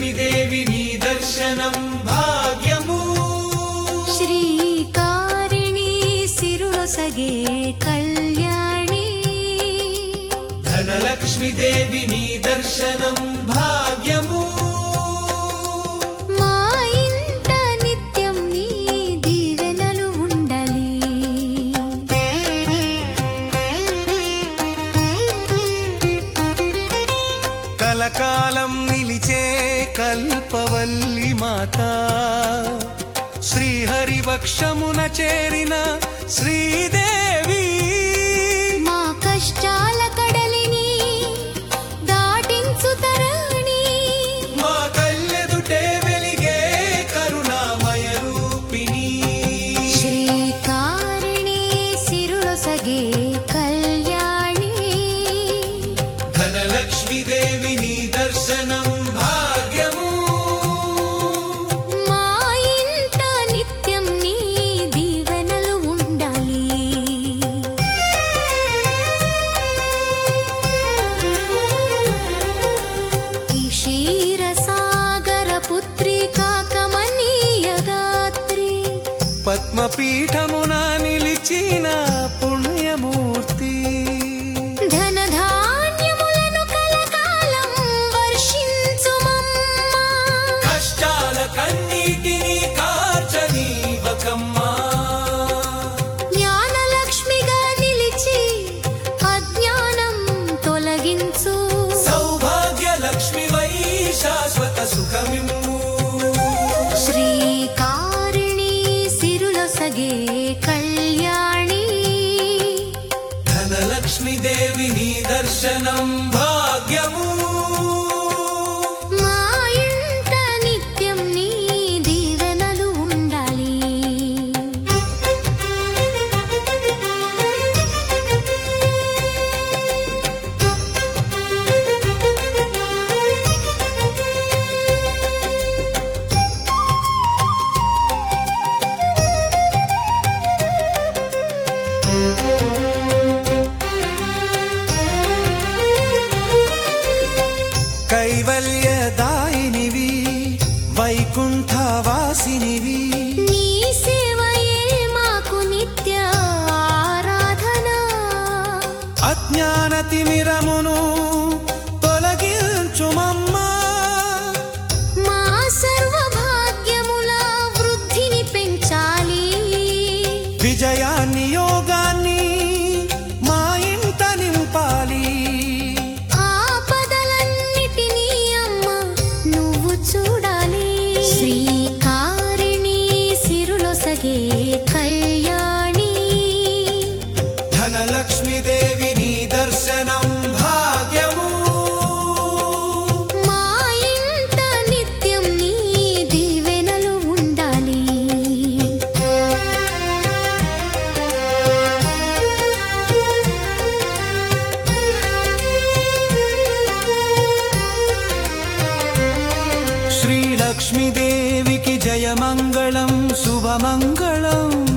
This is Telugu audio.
ధనలక్ష్మీదేవి నీ దర్శనం భాగ్యము శ్రీకారిణి సిరులొసగే కళ్యాణి ధనలక్ష్మీదేవి నీ దర్శనం భాగ్యము మా ఇంట నిత్యం నీ దీవెనలు ఉండాలి కలకాలం నిలిచే కల్పవల్లి మాత శ్రీహరివక్షమున చేరిన శ్రీదేవి మా కష్టాల కడలిని దాటించు తరణి మా కళ్ళెదుటే వెలిగే కరుణామయ రూపిణి శ్రీకారిణి సిరులొసగే కళ్యాణి ధనలక్ష్మీదేవి నీ దర్శనం భాగ్యము మా ఇంట నిత్యం నీ దీవెనలు ఉండాలి ఈ క్షీరసాగర పుత్రికా కమనీయ గాత్రి పద్మపీఠమున నిలిచిన పుణ్యమూర్తి ధనధాన్యములను కలకాలం వర్షించుమమ్మా కష్టాల కన్నీటిని కార్చనీవకమ్మా జ్ఞానలక్ష్మిగా నిలిచి అజ్ఞానం తొలగించు సౌభాగ్య లక్ష్మి వై శాశ్వత సుఖమిమ్ము శ్రీకారిణి సిరులొసగే కళ్యాణి ధనలక్ష్మీదేవి నీ దర్శనం భాగ్యము మా ఇంట నిత్యం నీ దీవెనలు ఉండాలి కైవల్యదాయినివి వైకుంఠవాసినివి నీ సేవయే మాకు నిత్య ఆరాధన అజ్ఞానతిమిరమును తొలగించుమమ్మా మా సర్వభాగ్యముల వృద్ధిని పెంచాలి విజయాన్ని యోగాన్ని మా ఇంట నింపాలి ఆపదలన్నిటినీ అమ్మ నువ్వు చూడాలి శ్రీకారిణి సిరులొసగే కళ్యాణి ధనలక్ష్మీదేవి నీ దర్శనం భాగ్యము మా ఇంట నిత్యం నీ దీవెనలు ఉండాలి శ్రీలక్ష్మీదేవికి జయమంగళం శుభమంగళం